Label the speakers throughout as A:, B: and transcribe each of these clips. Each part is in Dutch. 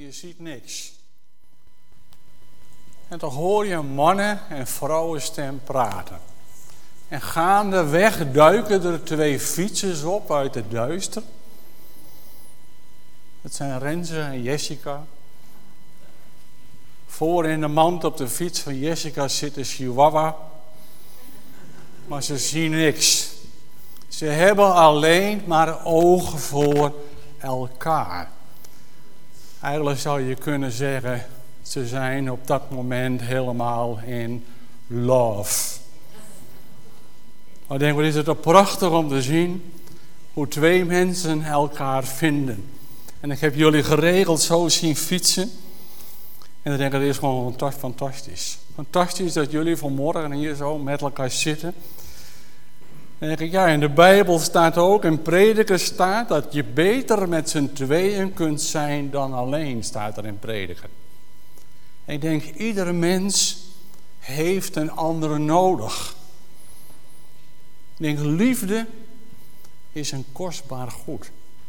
A: je ziet niks. En dan hoor je mannen en vrouwenstem praten. En gaandeweg duiken er 2 fietsers op uit het duister. Het zijn Renze en Jessica. Voor in de mand op de fiets van Jessica zit een chihuahua. Maar ze zien niks. Ze hebben alleen maar ogen voor elkaar. Eigenlijk zou je kunnen zeggen, ze zijn op dat moment helemaal in love. Maar ik denk, wat is het toch prachtig om te zien hoe 2 mensen elkaar vinden. En ik heb jullie geregeld zo zien fietsen. En ik denk, dat is gewoon fantastisch. Fantastisch dat jullie vanmorgen hier zo met elkaar zitten. En denk ik, ja, in de Bijbel staat ook, in Prediker staat dat je beter met z'n tweeën kunt zijn dan alleen, staat er in Prediker. En ik denk, iedere mens heeft een andere nodig. Ik denk, liefde is een kostbaar goed.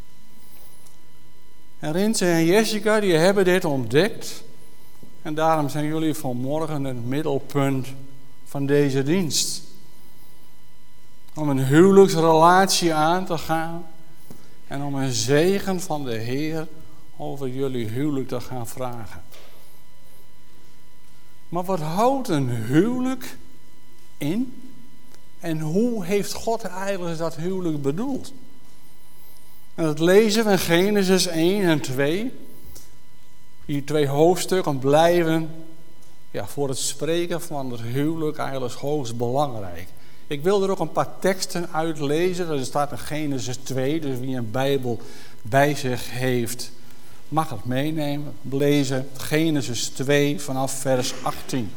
A: En Rinse en Jessica, die hebben dit ontdekt. En daarom zijn jullie vanmorgen het middelpunt van deze dienst. Om een huwelijksrelatie aan te gaan. En om een zegen van de Heer over jullie huwelijk te gaan vragen. Maar wat houdt een huwelijk in? En hoe heeft God eigenlijk dat huwelijk bedoeld? En dat lezen we in Genesis 1 en 2. Die 2 hoofdstukken blijven voor het spreken van het huwelijk eigenlijk hoogst belangrijk. Ik wil er ook een paar teksten uitlezen. Er staat in Genesis 2, dus wie een Bijbel bij zich heeft, mag het meenemen. Lezen Genesis 2 vanaf vers 18.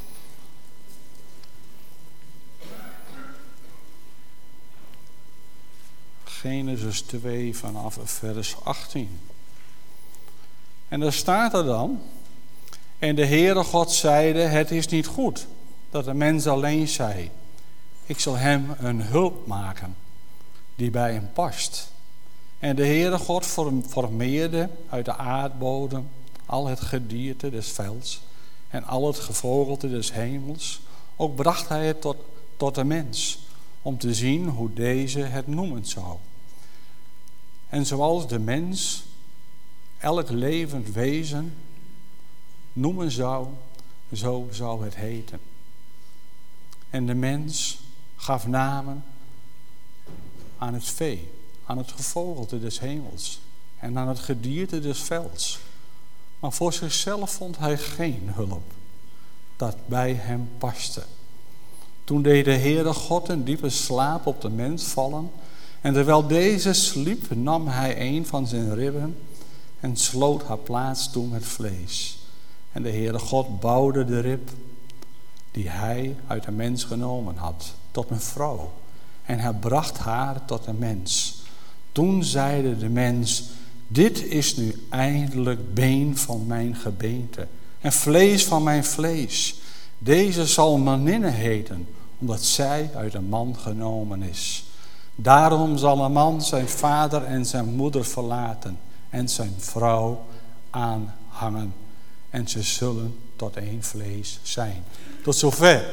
A: Genesis 2 vanaf vers 18. En daar staat er dan: En de Heere God zeide, het is niet goed dat de mens alleen zij. Ik zal hem een hulp maken die bij hem past. En de Heere God formeerde uit de aardbodem al het gedierte des velds en al het gevogelte des hemels. Ook bracht hij het tot de mens, om te zien hoe deze het noemen zou. En zoals de mens elk levend wezen noemen zou, zo zou het heten. En de mens gaf namen aan het vee, aan het gevogelte des hemels en aan het gedierte des velds. Maar voor zichzelf vond hij geen hulp dat bij hem paste. Toen deed de Heere God een diepe slaap op de mens vallen. En terwijl deze sliep, nam hij een van zijn ribben en sloot haar plaats toe met vlees. En de Heere God bouwde de rib die hij uit de mens genomen had, tot een vrouw. En hij bracht haar tot de mens. Toen zeide de mens, dit is nu eindelijk been van mijn gebeente en vlees van mijn vlees. Deze zal maninne heten, omdat zij uit een man genomen is. Daarom zal een man zijn vader en zijn moeder verlaten en zijn vrouw aanhangen. En ze zullen tot één vlees zijn. Tot zover.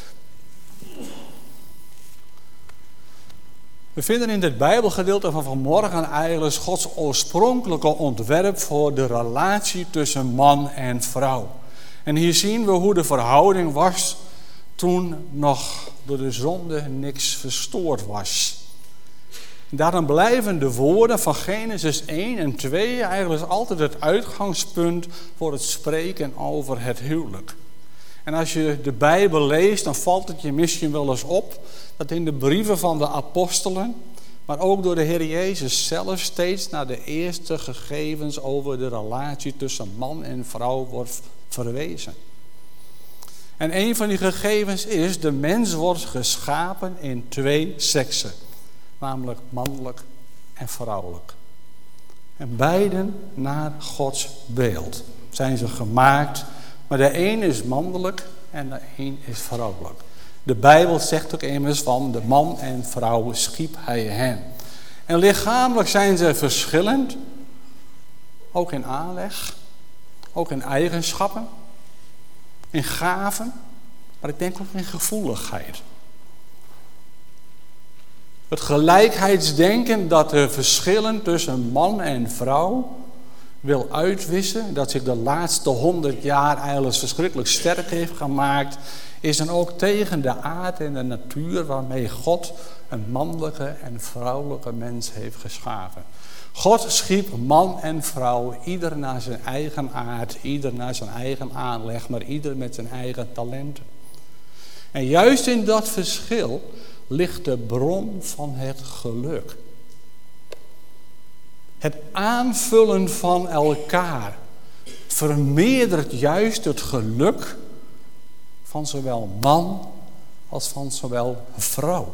A: We vinden in dit Bijbelgedeelte van vanmorgen eigenlijk Gods oorspronkelijke ontwerp voor de relatie tussen man en vrouw. En hier zien we hoe de verhouding was toen nog door de zonde niks verstoord was. Daarom blijven de woorden van Genesis 1 en 2 eigenlijk altijd het uitgangspunt voor het spreken over het huwelijk. En als je de Bijbel leest, dan valt het je misschien wel eens op dat in de brieven van de apostelen, maar ook door de Heer Jezus zelf, steeds naar de eerste gegevens over de relatie tussen man en vrouw wordt verwezen. En een van die gegevens is, de mens wordt geschapen in 2 seksen. Namelijk mannelijk en vrouwelijk. En beiden naar Gods beeld zijn ze gemaakt. Maar de een is mannelijk en de een is vrouwelijk. De Bijbel zegt ook immers van de man en vrouw schiep hij hen. En lichamelijk zijn ze verschillend. Ook in aanleg. Ook in eigenschappen, in gaven, maar ik denk ook in gevoeligheid. Het gelijkheidsdenken dat de verschillen tussen man en vrouw wil uitwissen, dat zich de laatste 100 jaar eigenlijk verschrikkelijk sterk heeft gemaakt, is dan ook tegen de aard en de natuur waarmee God een mannelijke en vrouwelijke mens heeft geschapen. God schiep man en vrouw, ieder naar zijn eigen aard, ieder naar zijn eigen aanleg, maar ieder met zijn eigen talenten. En juist in dat verschil ligt de bron van het geluk. Het aanvullen van elkaar vermeerdert juist het geluk van zowel man als van zowel vrouw.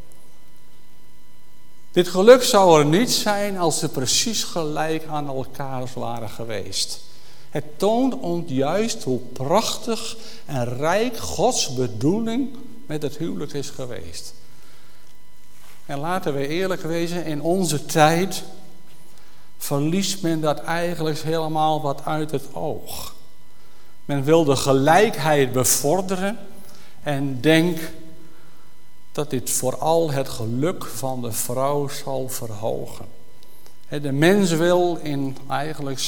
A: Dit geluk zou er niet zijn als ze precies gelijk aan elkaar waren geweest. Het toont ons juist hoe prachtig en rijk Gods bedoeling met het huwelijk is geweest. En laten we eerlijk wezen, in onze tijd verliest men dat eigenlijk helemaal wat uit het oog. Men wil de gelijkheid bevorderen en denkt dat dit vooral het geluk van de vrouw zal verhogen. De mens wil in eigenlijk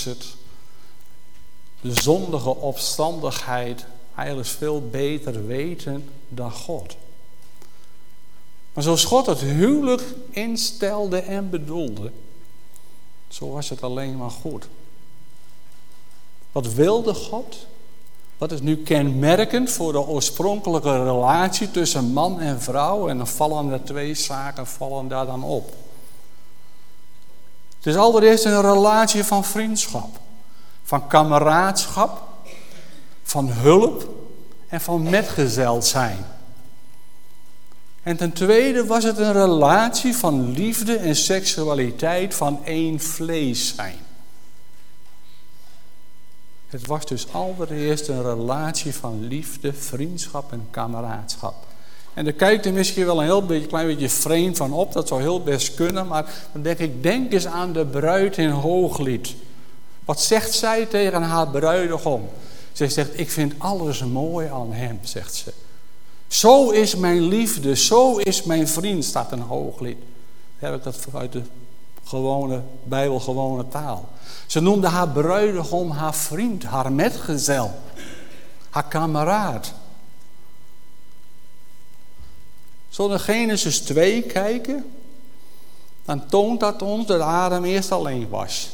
A: de zondige opstandigheid eigenlijk veel beter weten dan God. Maar zoals God het huwelijk instelde en bedoelde, zo was het alleen maar goed. Wat wilde God? Wat is nu kenmerkend voor de oorspronkelijke relatie tussen man en vrouw? En dan vallen er twee zaken daar dan op. Het is allereerst een relatie van vriendschap, van kameraadschap, van hulp en van metgezel zijn. En ten tweede was het een relatie van liefde en seksualiteit, van één vlees zijn. Het was dus allereerst een relatie van liefde, vriendschap en kameraadschap. En daar kijkt er misschien wel een klein beetje vreemd van op, dat zou heel best kunnen, maar dan denk eens aan de bruid in Hooglied. Wat zegt zij tegen haar bruidegom? Zij zegt, ik vind alles mooi aan hem, zegt ze. Zo is mijn liefde, zo is mijn vriend, staat in Hooglied. Dan heb ik dat uit de bijbelgewone taal. Ze noemde haar bruidegom haar vriend, haar metgezel, haar kameraad. Zullen we naar Genesis 2 kijken? Dan toont dat ons dat Adam eerst alleen was.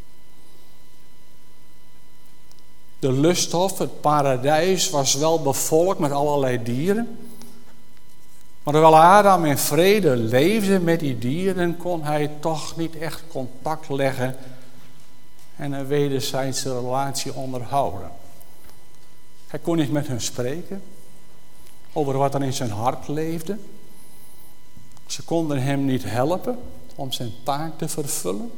A: De lusthof, het paradijs, was wel bevolkt met allerlei dieren. Maar terwijl Adam in vrede leefde met die dieren, kon hij toch niet echt contact leggen en een wederzijdse relatie onderhouden. Hij kon niet met hen spreken over wat er in zijn hart leefde. Ze konden hem niet helpen om zijn taak te vervullen.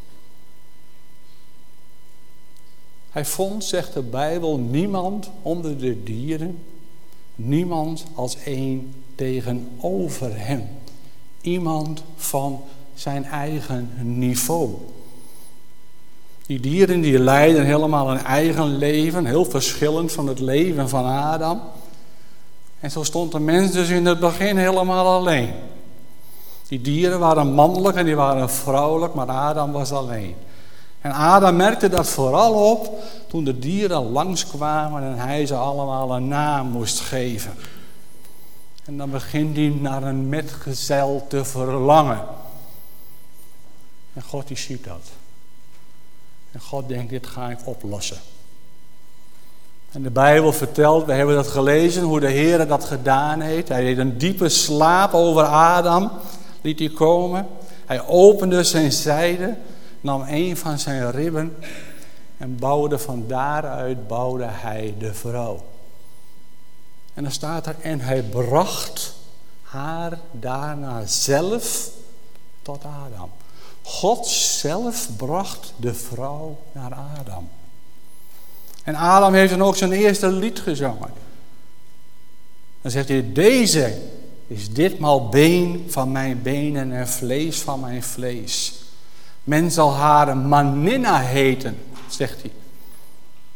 A: Hij vond, zegt de Bijbel, niemand onder de dieren, niemand als één tegenover hem. Iemand van zijn eigen niveau. Die dieren die leiden helemaal een eigen leven, heel verschillend van het leven van Adam. En zo stond de mens dus in het begin helemaal alleen. Die dieren waren mannelijk en die waren vrouwelijk, maar Adam was alleen. En Adam merkte dat vooral op toen de dieren langskwamen en hij ze allemaal een naam moest geven. En dan begint hij naar een metgezel te verlangen. En God die ziet dat. En God denkt, dit ga ik oplossen. En de Bijbel vertelt, we hebben dat gelezen, hoe de Heer dat gedaan heeft. Hij deed een diepe slaap over Adam, liet hij komen. Hij opende zijn zijde, nam een van zijn ribben en van daaruit bouwde hij de vrouw. En dan staat er, en hij bracht haar daarna zelf tot Adam. God zelf bracht de vrouw naar Adam. En Adam heeft dan ook zijn eerste lied gezongen. Dan zegt hij, deze is ditmaal been van mijn benen en vlees van mijn vlees. Men zal haar Maninna heten, zegt hij.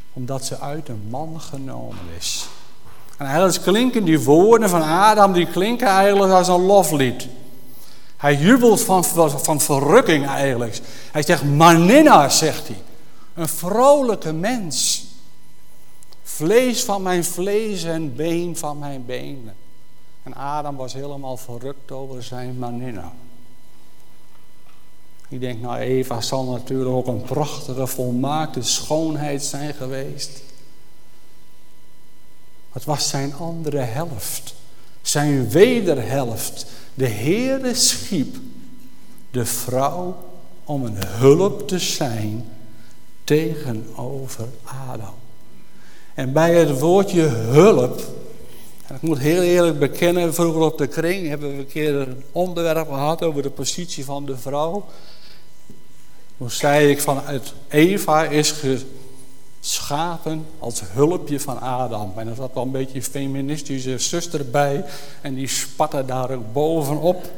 A: Omdat ze uit een man genomen is. En eigenlijk klinken die woorden van Adam, die klinken eigenlijk als een loflied. Hij jubelt van verrukking eigenlijk. Hij zegt, Maninna, zegt hij. Een vrolijke mens. Vlees van mijn vlees en been van mijn benen. En Adam was helemaal verrukt over zijn Maninna. Ik denk, nou, Eva zal natuurlijk ook een prachtige, volmaakte schoonheid zijn geweest. Het was zijn andere helft. Zijn wederhelft. De Heere schiep de vrouw om een hulp te zijn tegenover Adam. En bij het woordje hulp, en ik moet heel eerlijk bekennen, vroeger op de kring hebben we een keer een onderwerp gehad over de positie van de vrouw. Toen zei ik vanuit Eva is geschapen als hulpje van Adam. En er zat wel een beetje een feministische zuster bij en die spatte daar ook bovenop.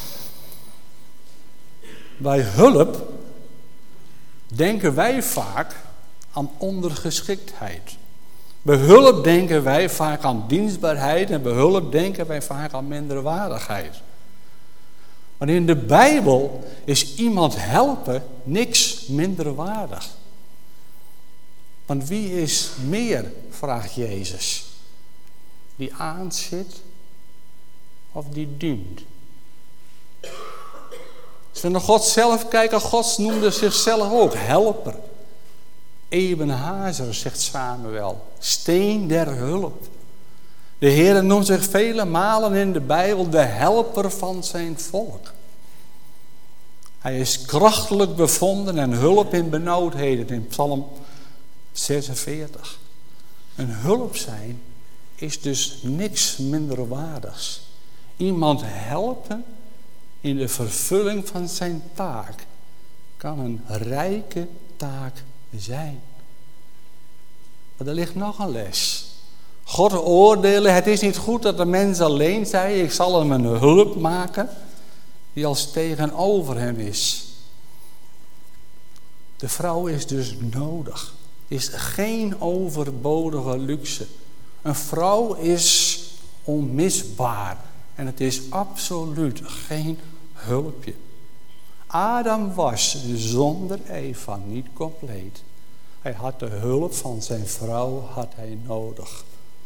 A: Bij hulp denken wij vaak aan ondergeschiktheid. Bij hulp denken wij vaak aan dienstbaarheid en bij hulp denken wij vaak aan minderwaardigheid. Maar in de Bijbel is iemand helpen niks minderwaardig. Want wie is meer, vraagt Jezus. Die aanzit of die dient? Als we naar God zelf kijken, God noemde zichzelf ook helper. Ebenhazer, zegt Samuel, steen der hulp. De Heer noemt zich vele malen in de Bijbel de helper van zijn volk. Hij is krachtelijk bevonden en hulp in benauwdheden in Psalm 46. Een hulp zijn is dus niks minderwaardigs. Iemand helpen in de vervulling van zijn taak kan een rijke taak zijn. Maar er ligt nog een les. God oordelen, het is niet goed dat de mens alleen zei, ik zal hem een hulp maken die als tegenover hem is. De vrouw is dus nodig. Is geen overbodige luxe. Een vrouw is onmisbaar. En het is absoluut geen hulpje. Adam was zonder Eva niet compleet. Hij had de hulp van zijn vrouw had hij nodig.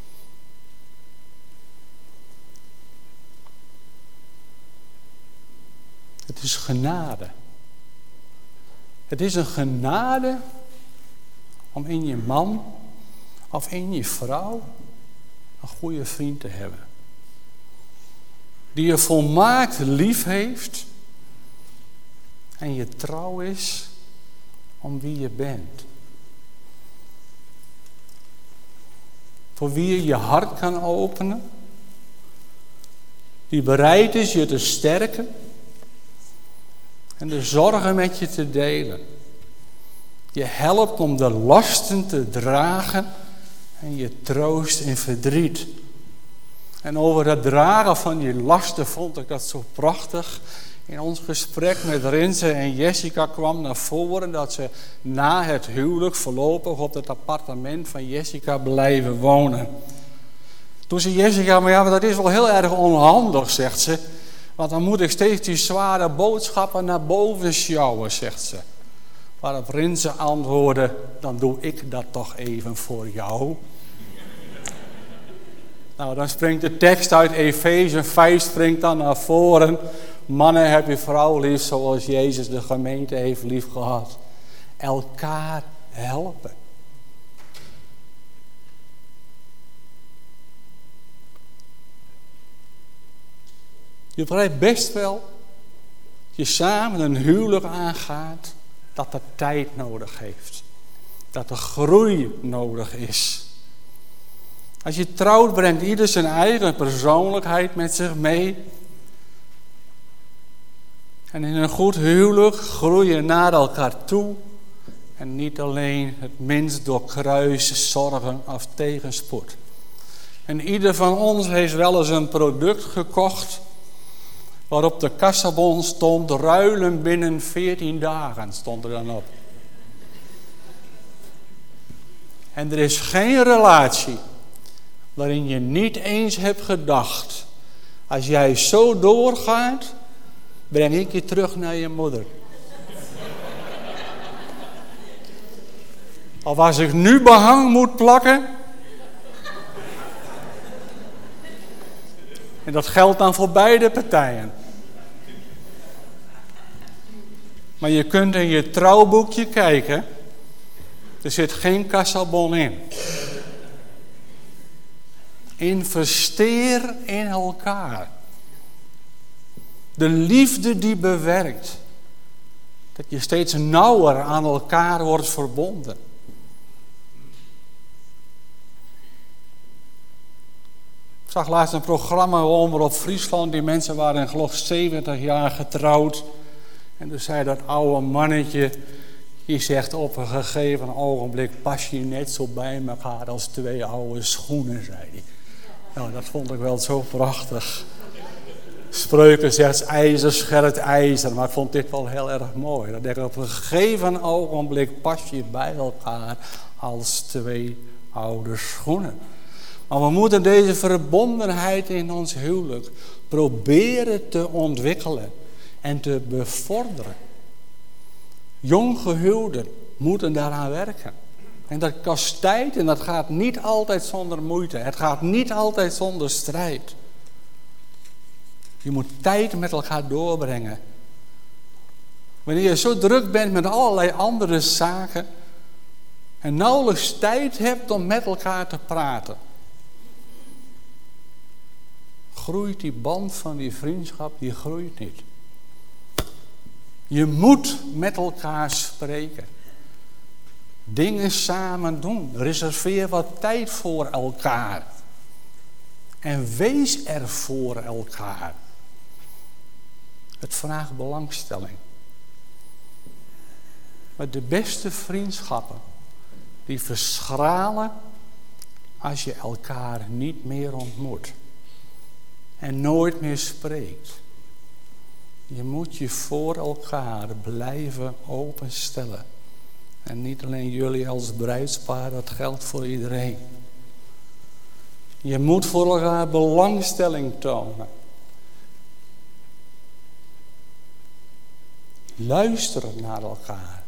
A: Het is genade. Het is een genade om in je man of in je vrouw een goede vriend te hebben. Die je volmaakt lief heeft en je trouw is om wie je bent. Voor wie je je hart kan openen. Die bereid is je te sterken en de zorgen met je te delen. Je helpt om de lasten te dragen en je troost in verdriet. En over het dragen van die lasten vond ik dat zo prachtig. In ons gesprek met Rinse en Jessica kwam naar voren dat ze na het huwelijk voorlopig op het appartement van Jessica blijven wonen. Toen zei Jessica, maar dat is wel heel erg onhandig, zegt ze. Want dan moet ik steeds die zware boodschappen naar boven sjouwen, zegt ze. Waarop Rinse antwoordde, dan doe ik dat toch even voor jou. Nou, dan springt de tekst uit Efeze 5 springt dan naar voren. Mannen, heb je vrouw lief zoals Jezus de gemeente heeft lief gehad. Elkaar helpen. Je begrijpt best wel, als je samen een huwelijk aangaat, dat dat tijd nodig heeft. Dat er groei nodig is. Als je trouwt, brengt ieder zijn eigen persoonlijkheid met zich mee. En in een goed huwelijk groei je naar elkaar toe. En niet alleen het minst doorkruis, zorgen of tegenspoed. En ieder van ons heeft wel eens een product gekocht waarop de kassabon stond, ruilen binnen 14 dagen, stond er dan op. En er is geen relatie waarin je niet eens hebt gedacht, als jij zo doorgaat, breng ik je terug naar je moeder. Of als ik nu behang moet plakken. En dat geldt dan voor beide partijen. Maar je kunt in je trouwboekje kijken. Er zit geen kassabon in. Investeer in elkaar. De liefde die bewerkt. Dat je steeds nauwer aan elkaar wordt verbonden. Ik zag laatst een programma over op Friesland. Die mensen waren geloof ik 70 jaar getrouwd. En toen zei dat oude mannetje, die zegt op een gegeven ogenblik, pas je net zo bij elkaar als twee oude schoenen, zei hij. Nou, dat vond ik wel zo prachtig. Spreuken zegt ijzer scherpt ijzer, maar ik vond dit wel heel erg mooi. Dat denk ik, op een gegeven ogenblik pas je bij elkaar als twee oude schoenen. Maar we moeten deze verbondenheid in ons huwelijk proberen te ontwikkelen en te bevorderen. Jonggehuwden moeten daaraan werken. En dat kost tijd en dat gaat niet altijd zonder moeite. Het gaat niet altijd zonder strijd. Je moet tijd met elkaar doorbrengen. Wanneer je zo druk bent met allerlei andere zaken en nauwelijks tijd hebt om met elkaar te praten, groeit die band van die vriendschap, die groeit niet. Je moet met elkaar spreken. Dingen samen doen. Reserveer wat tijd voor elkaar. En wees er voor elkaar. Het vraagt belangstelling. Maar de beste vriendschappen, die verschralen als je elkaar niet meer ontmoet. En nooit meer spreekt. Je moet je voor elkaar blijven openstellen. En niet alleen jullie als bruidspaar, dat geldt voor iedereen. Je moet voor elkaar belangstelling tonen. Luisteren naar elkaar.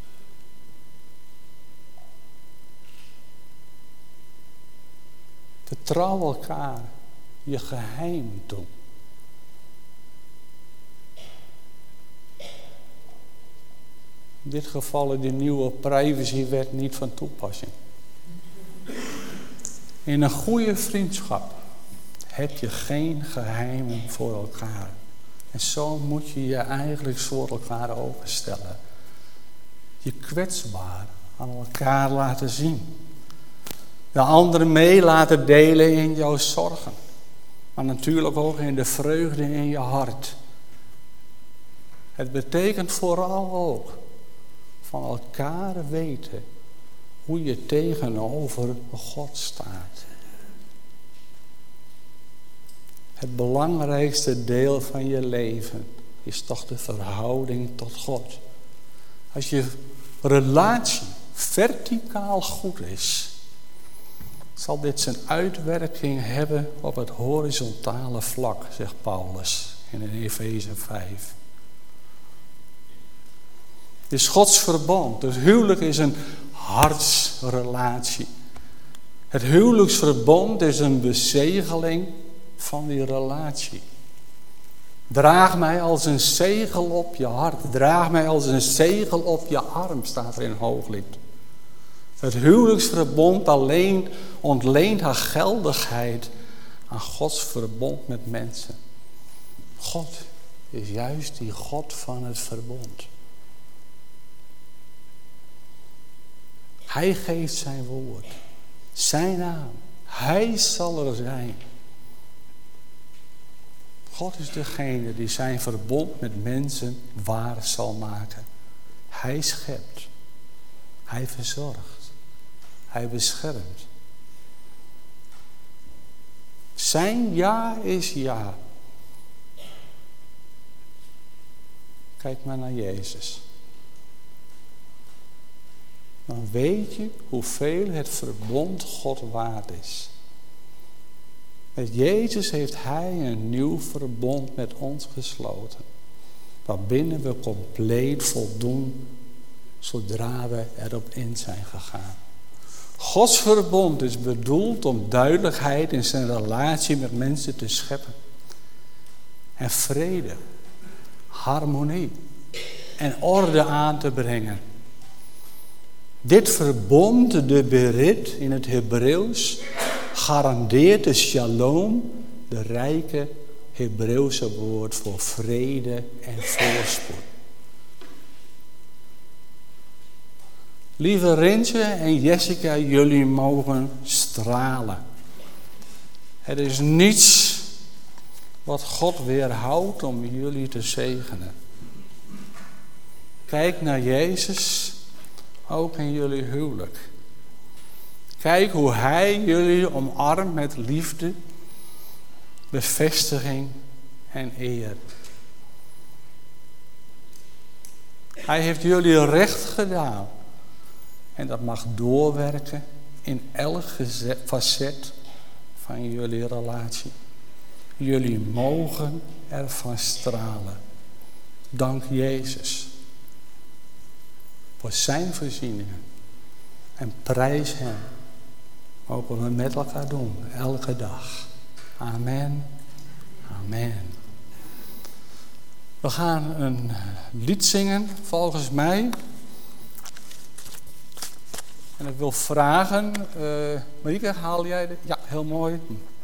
A: Vertrouw elkaar je geheim toe. In dit geval is de nieuwe privacywet niet van toepassing. In een goede vriendschap heb je geen geheimen voor elkaar. En zo moet je je eigenlijk voor elkaar openstellen. Je kwetsbaar aan elkaar laten zien. De anderen mee laten delen in jouw zorgen. Maar natuurlijk ook in de vreugde in je hart. Het betekent vooral ook van elkaar weten hoe je tegenover God staat. Het belangrijkste deel van je leven is toch de verhouding tot God. Als je relatie verticaal goed is, zal dit zijn uitwerking hebben op het horizontale vlak, zegt Paulus in Efeze 5. Het is Gods verbond. Het huwelijk is een hartsrelatie. Het huwelijksverbond is een bezegeling van die relatie. Draag mij als een zegel op je hart. Draag mij als een zegel op je arm, staat er in Hooglied. Het huwelijksverbond alleen ontleent haar geldigheid aan Gods verbond met mensen. God is juist die God van het verbond. Hij geeft zijn woord, zijn naam. Hij zal er zijn. God is degene die zijn verbond met mensen waar zal maken. Hij schept. Hij verzorgt. Hij beschermt. Zijn ja is ja. Kijk maar naar Jezus. dan weet je hoeveel het verbond God waard is. Met Jezus heeft Hij een nieuw verbond met ons gesloten. Waarbinnen we compleet voldoen zodra we erop in zijn gegaan. Gods verbond is bedoeld om duidelijkheid in zijn relatie met mensen te scheppen. En vrede, harmonie en orde aan te brengen. Dit verbond, de berit in het Hebreeuws, garandeert de shalom, de rijke Hebreeuwse woord voor vrede en voorspoed. Lieve Rintje en Jessica, jullie mogen stralen. Er is niets wat God weerhoudt om jullie te zegenen. Kijk naar Jezus, ook in jullie huwelijk. Kijk hoe Hij jullie omarmt met liefde, bevestiging en eer. Hij heeft jullie recht gedaan. En dat mag doorwerken in elk facet van jullie relatie. Jullie mogen ervan stralen. Dank Jezus voor zijn voorzieningen. En prijs Hem. Mogen we met elkaar doen, elke dag. Amen. Amen. We gaan een lied zingen, volgens mij. En ik wil vragen, Marieke, haal jij dit? Ja, heel mooi.